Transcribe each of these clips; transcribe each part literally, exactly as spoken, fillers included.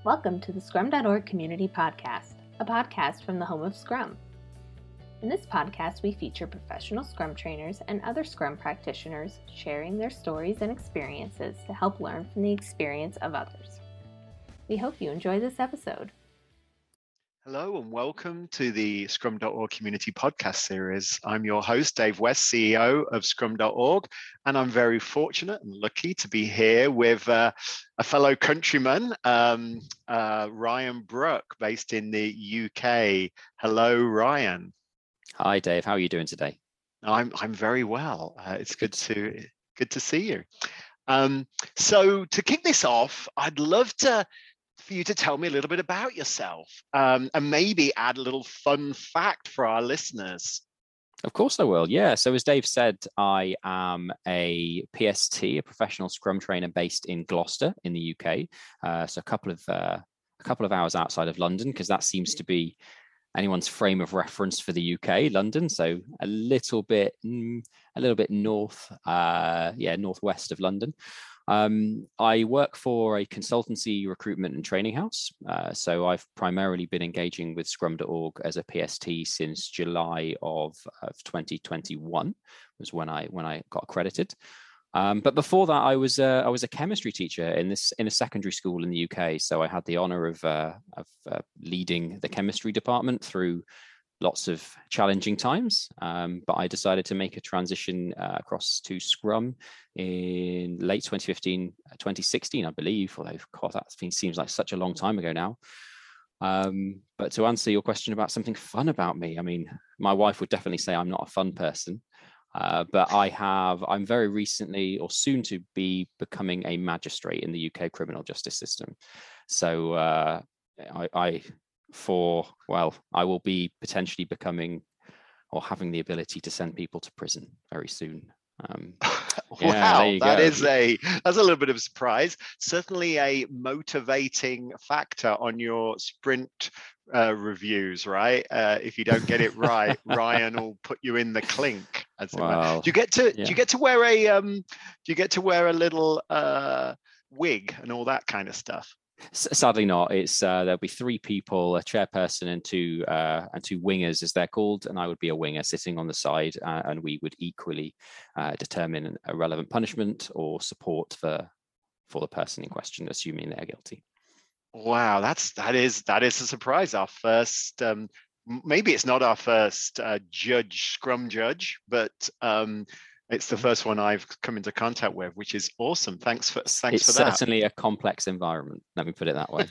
Welcome to the Scrum dot org Community Podcast, a podcast from the home of Scrum. In this podcast, we feature professional Scrum trainers and other Scrum practitioners sharing their stories and experiences to help learn from the experience of others. We hope you enjoy this episode. Hello and welcome to the Scrum dot org Community Podcast Series. I'm your host, Dave West, C E O of Scrum dot org, and I'm very fortunate and lucky to be here with uh, a fellow countryman, um, uh, Ryan Brook, based in the U K. Hello, Ryan. Hi, Dave. How are you doing today? I'm I'm very well. Uh, it's good to good to see you. Um, so to kick this off, I'd love to. for you to tell me a little bit about yourself um, and maybe add a little fun fact for our listeners. Of course I will. Yeah. So as Dave said, I am a P S T, a professional Scrum trainer based in Gloucester in the U K. Uh, so a couple of uh, a couple of hours outside of London, because that seems to be anyone's frame of reference for the U K, London. So a little bit, mm, a little bit north, uh, yeah, northwest of London. Um, I work for a consultancy recruitment and training house. Uh, so I've primarily been engaging with Scrum dot org as a P S T since July of, of twenty twenty-one was when I when I got accredited. Um, but before that, I was uh, I was a chemistry teacher in this in a secondary school in the U K. So I had the honour of uh, of uh, leading the chemistry department through lots of challenging times, um, but I decided to make a transition uh, across to Scrum in late twenty fifteen, twenty sixteen, I believe, although God, that seems like such a long time ago now. Um, but to answer your question about something fun about me, I mean, my wife would definitely say I'm not a fun person, uh, but I have, I'm very recently or soon to be becoming a magistrate in the U K criminal justice system. So uh, I, I for, well, I will be potentially becoming or having the ability to send people to prison very soon. Um, yeah, wow, that go. is a, that's a little bit of a surprise. Certainly a motivating factor on your sprint uh, reviews, right? Uh, if you don't get it right, Ryan will put you in the clink. As well, do you get to, yeah. do you get to wear a, um, do you get to wear a little uh, wig and all that kind of stuff? Sadly not. It's uh, there'll be three people, a chairperson and two uh, and two wingers, as they're called, and I would be a winger sitting on the side, uh, and we would equally uh, determine a relevant punishment or support for for the person in question, assuming they're guilty. Wow, that's that is that is a surprise. Our first, um, maybe it's not our first uh, judge, Scrum judge, but. Um, It's the first one I've come into contact with, which is awesome. Thanks for thanks it's for that. It's certainly a complex environment. Let me put it that way.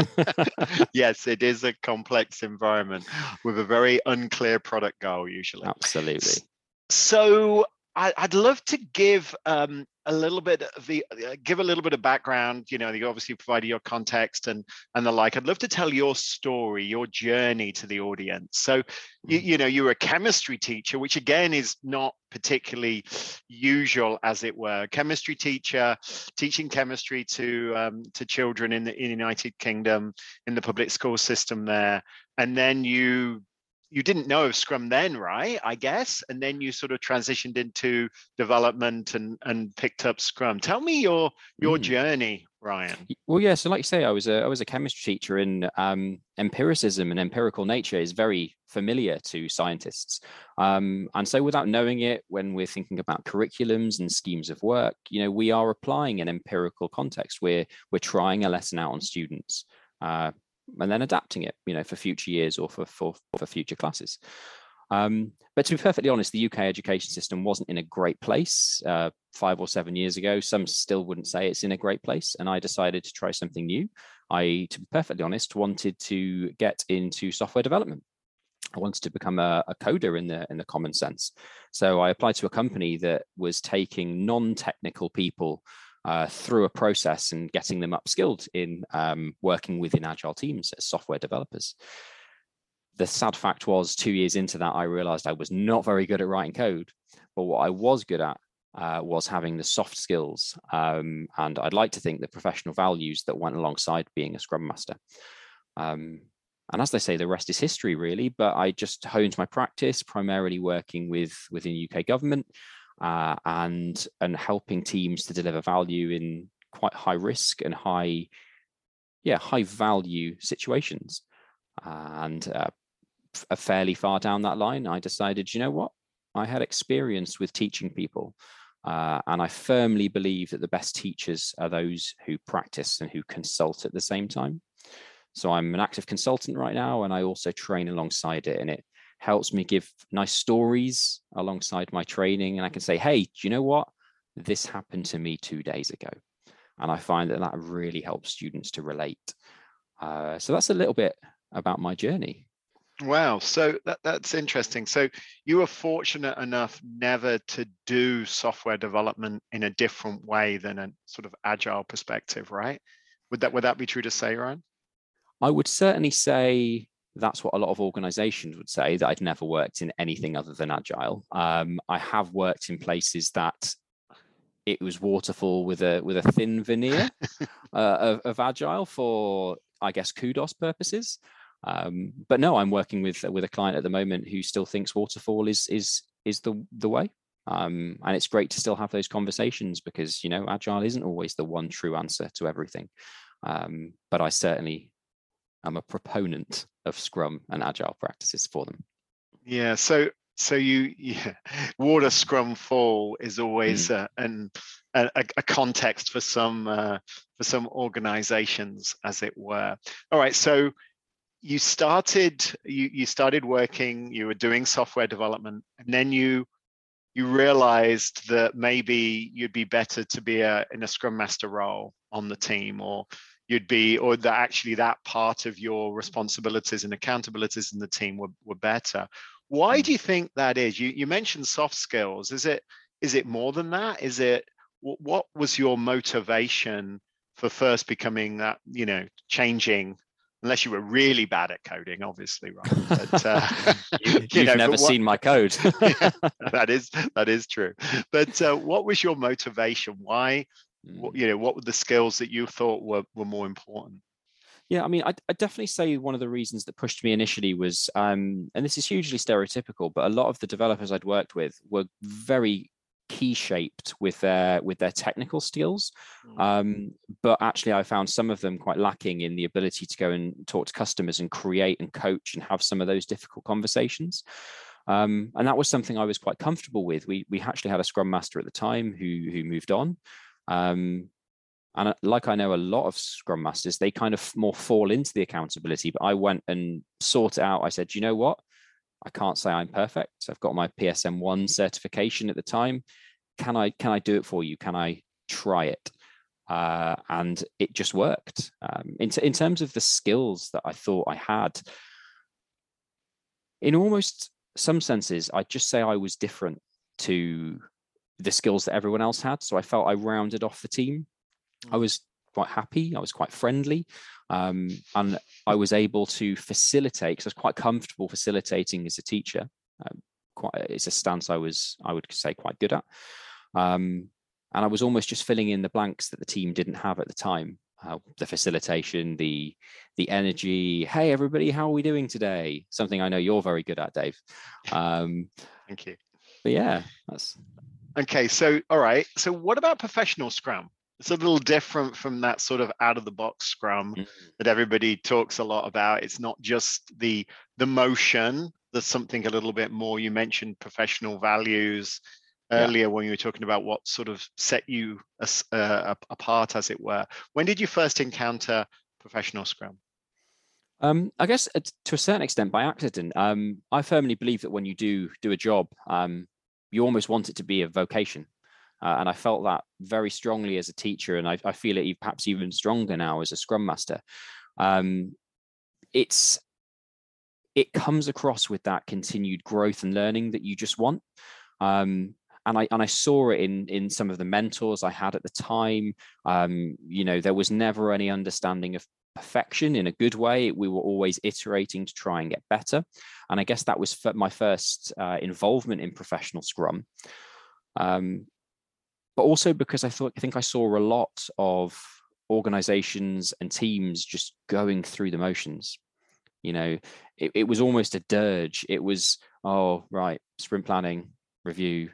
Yes, it is a complex environment with a very unclear product goal usually. Absolutely. So I, I'd love to give um, a little bit of the uh, give a little bit of background. You know, you obviously provided your context and and the like. I'd love to tell your story, your journey to the audience. So, you, you know, you were a chemistry teacher, which again is not particularly usual, as it were. Chemistry teacher teaching chemistry to um, to children in the, in the United Kingdom in the public school system there, and then you. You didn't know of Scrum then, right? I guess, and then you sort of transitioned into development and and picked up Scrum. Tell me your your mm. journey, Ryan. Well, yeah. So, like you say, I was a I was a chemistry teacher, and um, empiricism and empirical nature is very familiar to scientists. Um, and so, without knowing it, when we're thinking about curriculums and schemes of work, you know, we are applying an empirical context. We're we're trying a lesson out on students. Uh, and then adapting it, you know, for future years or for for, for future classes. Um, but to be perfectly honest, the U K education system wasn't in a great place uh, five or seven years ago. Some still wouldn't say it's in a great place. And I decided to try something new. I, to be perfectly honest, wanted to get into software development. I wanted to become a, a coder in the in the common sense. So I applied to a company that was taking non-technical people Uh, through a process and getting them upskilled in um, working within agile teams as software developers. The sad fact was, two years into that, I realized I was not very good at writing code, but what I was good at uh, was having the soft skills. Um, and I'd like to think the professional values that went alongside being a Scrum Master. Um, and as they say, the rest is history, really, but I just honed my practice, primarily working with within U K government, Uh, and and helping teams to deliver value in quite high risk and high yeah, high value situations. And uh, f- fairly far down that line, I decided, you know what? I had experience with teaching people. Uh, and I firmly believe that the best teachers are those who practice and who consult at the same time. So I'm an active consultant right now, and I also train alongside it. And it helps me give nice stories alongside my training. And I can say, hey, do you know what? This happened to me two days ago. And I find that that really helps students to relate. Uh, so that's a little bit about my journey. Wow, so that, that's interesting. So you were fortunate enough never to do software development in a different way than a sort of agile perspective, right? Would that would that be true to say, Ryan? I would certainly say that's what a lot of organizations would say, that I'd never worked in anything other than agile. Um, I have worked in places that it was waterfall with a with a thin veneer uh, of, of agile for, I guess, kudos purposes. Um, but no, I'm working with with a client at the moment who still thinks waterfall is is is the the way. Um, and it's great to still have those conversations, because, you know, agile isn't always the one true answer to everything. Um, but I certainly am a proponent of Scrum and agile practices for them. Yeah. So so you yeah, water scrum fall is always mm. uh, an a, a context for some uh, for some organizations, as it were. All right. So you started you you started working. You were doing software development, and then you you realized that maybe you'd be better to be a in a Scrum Master role on the team, or you'd be, or that actually that part of your responsibilities and accountabilities in the team were, were better. Why do you think that is? You you mentioned soft skills. Is it is it more than that? Is it, what was your motivation for first becoming that, you know, changing? Unless you were really bad at coding, obviously, right? But, uh, you, you've you know, never what, seen my code. Yeah, that is that is true. But uh, what was your motivation? Why? What, you know, what were the skills that you thought were were more important? Yeah, I mean, I'd, I'd definitely say one of the reasons that pushed me initially was, um, and this is hugely stereotypical, but a lot of the developers I'd worked with were very key shaped with their with their technical skills, um, but actually I found some of them quite lacking in the ability to go and talk to customers and create and coach and have some of those difficult conversations. Um, and that was something I was quite comfortable with. We we actually had a Scrum Master at the time who who moved on. Um, and like I know a lot of Scrum Masters, they kind of more fall into the accountability, but I went and sought it out. I said, you know what? I can't say I'm perfect. I've got my P S M one certification at the time. Can I can I do it for you? Can I try it? Uh, and it just worked. Um, in, in terms of the skills that I thought I had, in almost some senses, I'd just say I was different to the skills that everyone else had. So I felt I rounded off the team. I was quite happy. I was quite friendly. Um, and I was able to facilitate, because I was quite comfortable facilitating as a teacher. Um, quite, it's a stance I was, I would say, quite good at. Um, and I was almost just filling in the blanks that the team didn't have at the time. Uh, the facilitation, the the energy. Hey, everybody, how are we doing today? Something I know you're very good at, Dave. Um, Thank you. But yeah, that's okay. So, all right. So, what about professional Scrum? It's a little different from that sort of out of the box Scrum mm. that everybody talks a lot about. It's not just the the motion. There's something a little bit more. You mentioned professional values earlier, yeah, when you were talking about what sort of set you uh, apart, as it were. When did you first encounter professional Scrum? Um, I guess to a certain extent by accident. Um, I firmly believe that when you do do a job, um, you almost want it to be a vocation. Uh, and I felt that very strongly as a teacher, and I, I feel it perhaps even stronger now as a Scrum Master. Um, it's it comes across with that continued growth and learning that you just want. Um, and I and I saw it in in some of the mentors I had at the time. Um, you know, there was never any understanding of perfection in a good way. We were always iterating to try and get better. And I guess that was my first uh, involvement in professional Scrum. Um, but also because I thought I think I saw a lot of organizations and teams just going through the motions. You know, it, it was almost a dirge. It was, oh, right, sprint planning, review,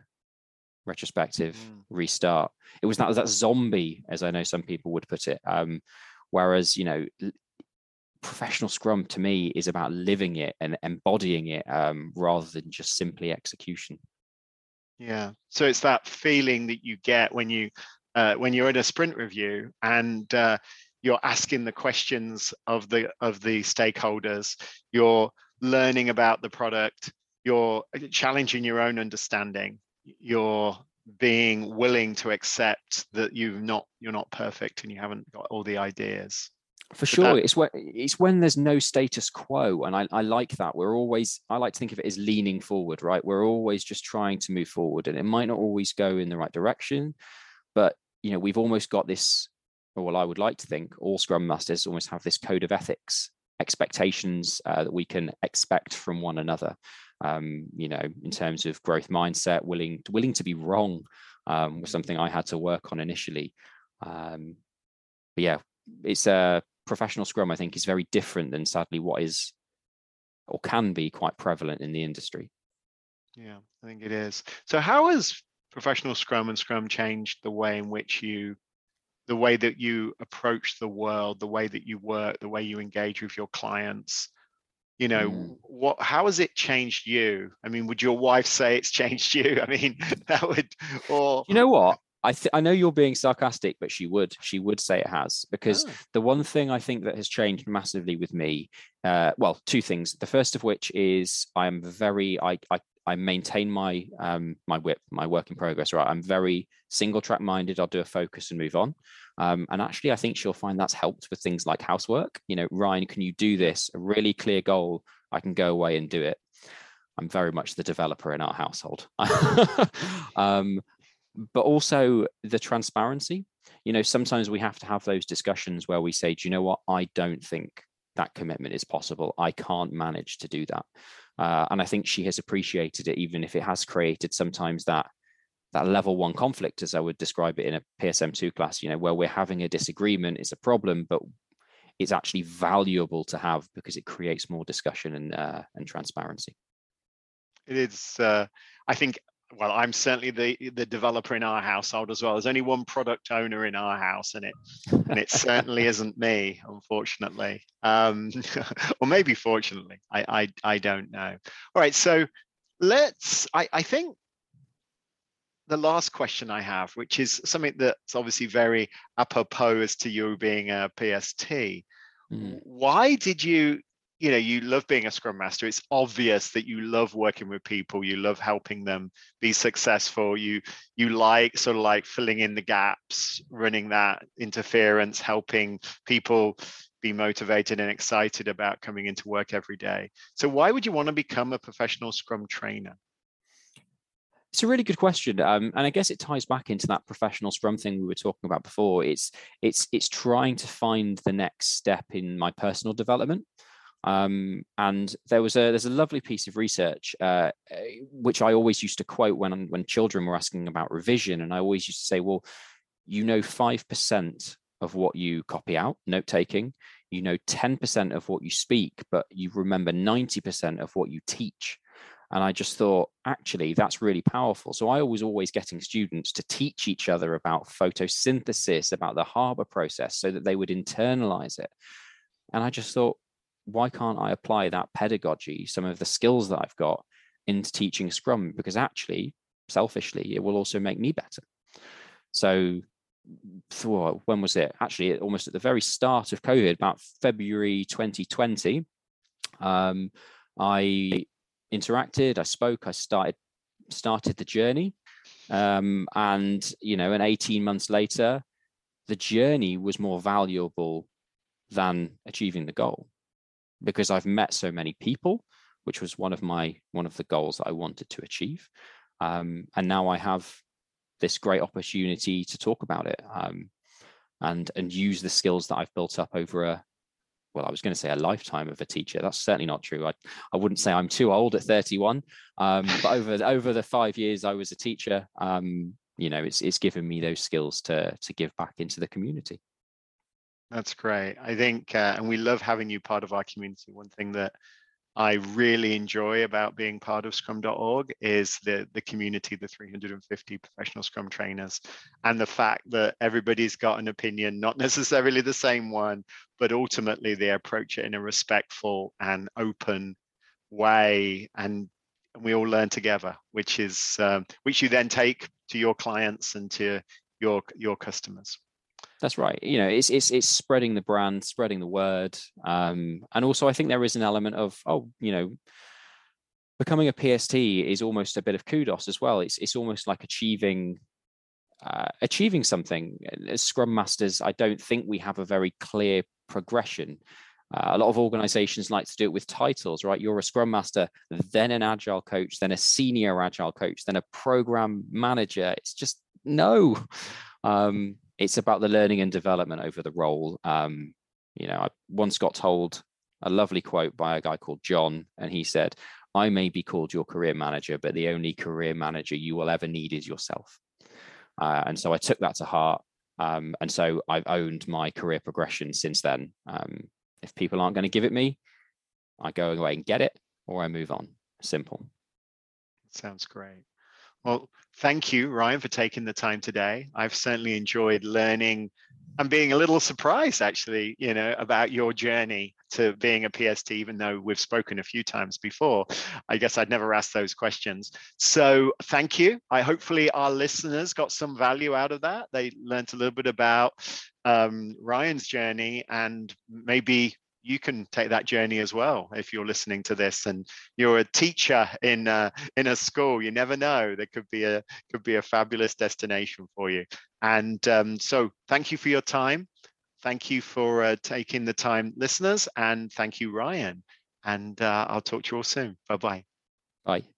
retrospective, mm. restart. It was that, that zombie, as I know some people would put it, um, Whereas, you know, professional Scrum to me is about living it and embodying it um, rather than just simply execution. Yeah. So it's that feeling that you get when you uh, when you're in a sprint review and uh, you're asking the questions of the of the stakeholders, you're learning about the product, you're challenging your own understanding, you're being willing to accept that you've not you're not perfect and you haven't got all the ideas. For sure, that, it's when it's when there's no status quo, and I, I like that. We're always I like to think of it as leaning forward, right? We're always just trying to move forward, and it might not always go in the right direction, but you know, we've almost got this. Or well, I would like to think all Scrum Masters almost have this code of ethics, expectations uh, that we can expect from one another. Um, you know, in terms of growth mindset, willing willing to be wrong um, was something I had to work on initially. Um, but yeah, it's a professional Scrum, I think, is very different than sadly what is or can be quite prevalent in the industry. Yeah, I think it is. So how has professional Scrum and Scrum changed the way in which you, the way that you approach the world, the way that you work, the way you engage with your clients? You know, mm. what, how has it changed you? I mean, would your wife say it's changed you? I mean, that would, or... You know what? I th- I know you're being sarcastic, but she would she would say it has, because oh. the one thing I think that has changed massively with me, uh, well, two things. The first of which is I'm very I I, I maintain my um my whip, my work in progress. Right, I'm very single track minded. I'll do a focus and move on. Um, and actually, I think she'll find that's helped with things like housework. You know, Ryan, can you do this? A really clear goal. I can go away and do it. I'm very much the developer in our household. um, but also the transparency. You know, sometimes we have to have those discussions where we say, do you know what? I don't think that commitment is possible. I can't manage to do that. Uh, and I think she has appreciated it, even if it has created sometimes that that level one conflict, as I would describe it in a P S M two class, you know, where we're having a disagreement, it's a problem, but it's actually valuable to have because it creates more discussion and uh, and transparency. It is, uh, I think, well, I'm certainly the the developer in our household as well. There's only one product owner in our house, and it and it certainly isn't me, unfortunately, um, or maybe fortunately. I, I I don't know. All right, so let's. I I think the last question I have, which is something that's obviously very apropos as to you being a P S T. Mm. Why did you? You know, you love being a Scrum Master. It's obvious that you love working with people. You love helping them be successful. You you like sort of like filling in the gaps, running that interference, helping people be motivated and excited about coming into work every day. So why would you want to become a professional Scrum trainer? It's a really good question, um, and I guess it ties back into that professional Scrum thing we were talking about before. It's it's it's trying to find the next step in my personal development. Um, and there was a there's a lovely piece of research uh, which I always used to quote when when children were asking about revision, and I always used to say, well, you know, five percent of what you copy out, note taking, you know, ten percent of what you speak, but you remember ninety percent of what you teach. And I just thought, actually, that's really powerful. So I was always getting students to teach each other about photosynthesis, about the Haber process, so that they would internalize it. And I just thought, why can't I apply that pedagogy, some of the skills that I've got, into teaching Scrum? Because actually, selfishly, it will also make me better. So when was it? Actually, almost at the very start of COVID, about February twenty twenty, um, I interacted, I spoke, I started started the journey. Um, and, you know, and eighteen months later, the journey was more valuable than achieving the goal, because I've met so many people, which was one of my one of the goals that I wanted to achieve. Um, and now I have this great opportunity to talk about it um, and and use the skills that I've built up over a, well, I was going to say a lifetime of a teacher. That's certainly not true. I, I wouldn't say I'm too old at thirty-one, um, but over over the five years I was a teacher, um, you know, it's it's given me those skills to to give back into the community. That's great. I think, uh, and we love having you part of our community. One thing that I really enjoy about being part of scrum dot org is the, the community, the three hundred fifty professional Scrum trainers, and the fact that everybody's got an opinion, not necessarily the same one, but ultimately they approach it in a respectful and open way, and we all learn together, which is um, which you then take to your clients and to your your customers. That's right. You know, it's it's it's spreading the brand, spreading the word, um, and also I think there is an element of, oh, you know, becoming a P S T is almost a bit of kudos as well. It's it's almost like achieving uh, achieving something. As Scrum Masters, I don't think we have a very clear progression. Uh, a lot of organizations like to do it with titles, right? You're a Scrum Master, then an Agile coach, then a senior Agile coach, then a program manager. It's just no. Um, it's about the learning and development over the role. Um, you know, I once got told a lovely quote by a guy called John, and he said, "I may be called your career manager, but the only career manager you will ever need is yourself." Uh, and so I took that to heart. Um, and so I've owned my career progression since then. Um, if people aren't going to give it me, I go away and get it, or I move on. Simple. Sounds great. Well, thank you, Ryan, for taking the time today. I've certainly enjoyed learning and being a little surprised, actually, you know, about your journey to being a P S T, even though we've spoken a few times before. I guess I'd never asked those questions. So thank you. I hopefully our listeners got some value out of that. They learned a little bit about um, Ryan's journey, and maybe you can take that journey as well if you're listening to this and you're a teacher in uh, in a school. You never know, there could be a could be a fabulous destination for you. And um, so thank you for your time. Thank you for uh, taking the time, listeners, and thank you, Ryan. And uh, I'll talk to you all soon. Bye-bye. Bye.